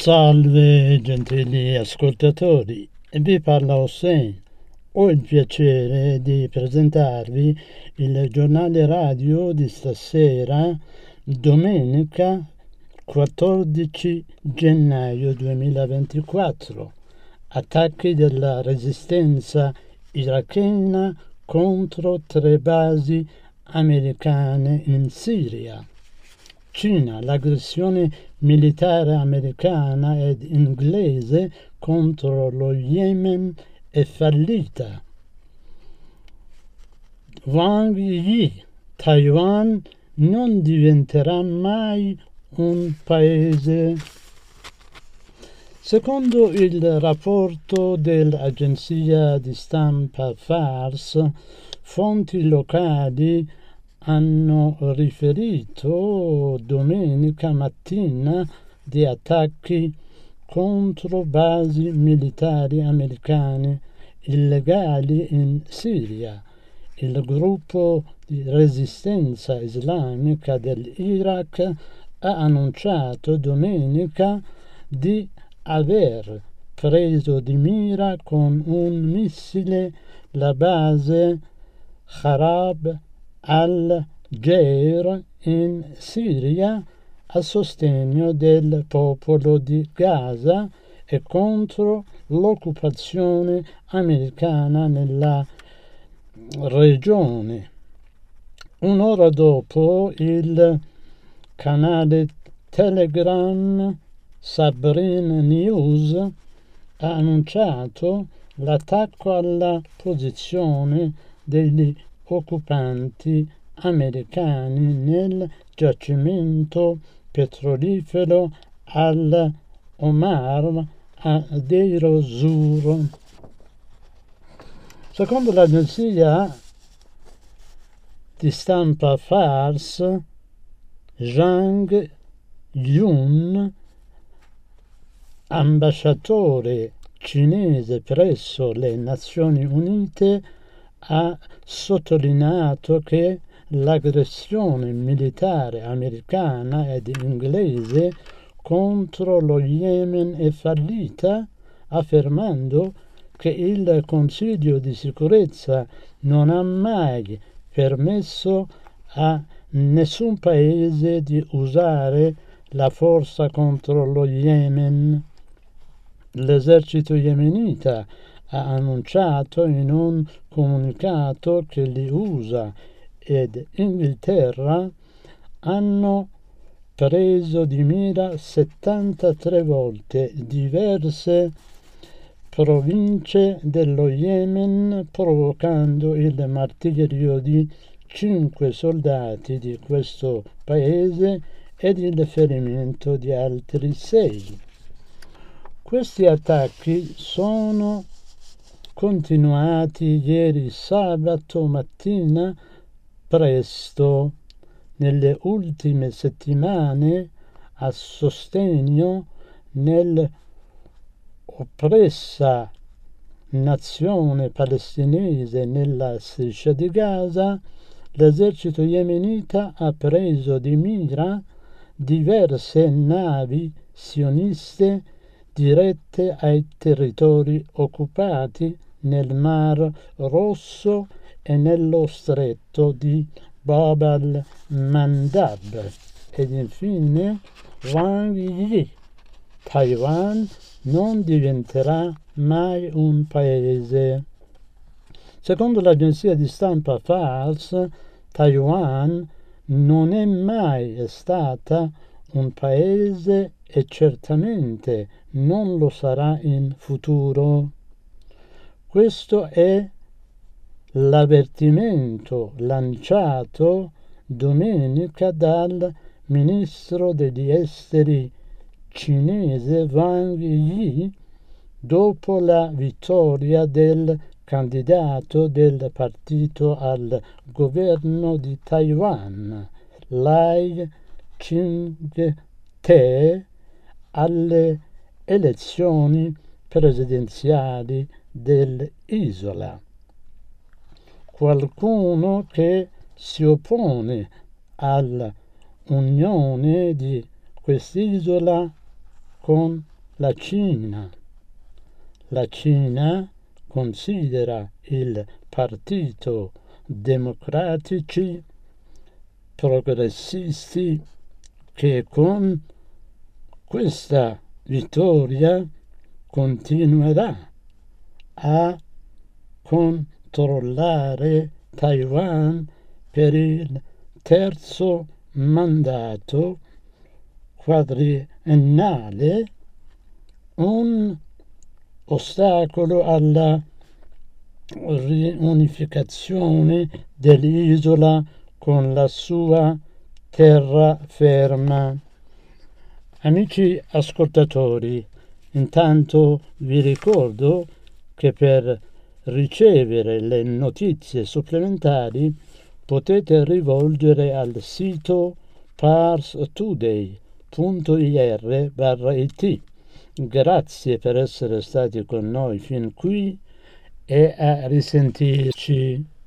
Salve gentili ascoltatori, vi parla Hossein. Ho il piacere di presentarvi il giornale radio di stasera, domenica 14 gennaio 2024. Attacchi della resistenza irachena contro 3 basi americane in Siria. Cina, l'aggressione militare americana ed inglese contro lo Yemen è fallita. Wang Yi, Taiwan non diventerà mai un paese. Secondo il rapporto dell'agenzia di stampa Fars, fonti locali hanno riferito domenica mattina di attacchi contro basi militari americane illegali in Siria. Il gruppo di resistenza islamica dell'Iraq ha annunciato domenica di aver preso di mira con un missile la base Kharab al-Jair in Siria a sostegno del popolo di Gaza e contro l'occupazione americana nella regione. Un'ora dopo il canale Telegram Sabrin News ha annunciato l'attacco alla posizione degli occupanti americani nel giacimento petrolifero al-Omar a Deir ez-Zor. Secondo l'agenzia di stampa Fars, Zhang Yun, ambasciatore cinese presso le Nazioni Unite, ha sottolineato che l'aggressione militare americana ed inglese contro lo Yemen è fallita, affermando che il Consiglio di sicurezza non ha mai permesso a nessun paese di usare la forza contro lo Yemen. L'esercito yemenita ha annunciato in un comunicato che gli USA ed Inghilterra hanno preso di mira 73 volte diverse province dello Yemen, provocando il martirio di 5 soldati di questo paese ed il ferimento di altri 6. Questi attacchi sono continuati ieri sabato mattina presto. Nelle ultime settimane, a sostegno nell'oppressa nazione palestinese nella striscia di Gaza, l'esercito yemenita ha preso di mira diverse navi sioniste dirette ai territori occupati nel Mar Rosso e nello stretto di Bab al-Mandab. Ed infine Wang Yi, Taiwan non diventerà mai un paese. Secondo l'agenzia di stampa Fars, Taiwan non è mai stata un paese e certamente non lo sarà in futuro. Questo è l'avvertimento lanciato domenica dal ministro degli esteri cinese Wang Yi dopo la vittoria del candidato del partito al governo di Taiwan, Lai Ching-te, alle elezioni presidenziali dell'isola. Qualcuno che si oppone all'unione di quest'isola con la Cina. La Cina considera il Partito Democratici Progressisti che con questa vittoria continuerà a controllare Taiwan per il terzo mandato quadriennale, un ostacolo alla riunificazione dell'isola con la sua terraferma. Amici ascoltatori, intanto vi ricordo che per ricevere le notizie supplementari potete rivolgere al sito parstoday.ir/it. Grazie per essere stati con noi fin qui e a risentirci.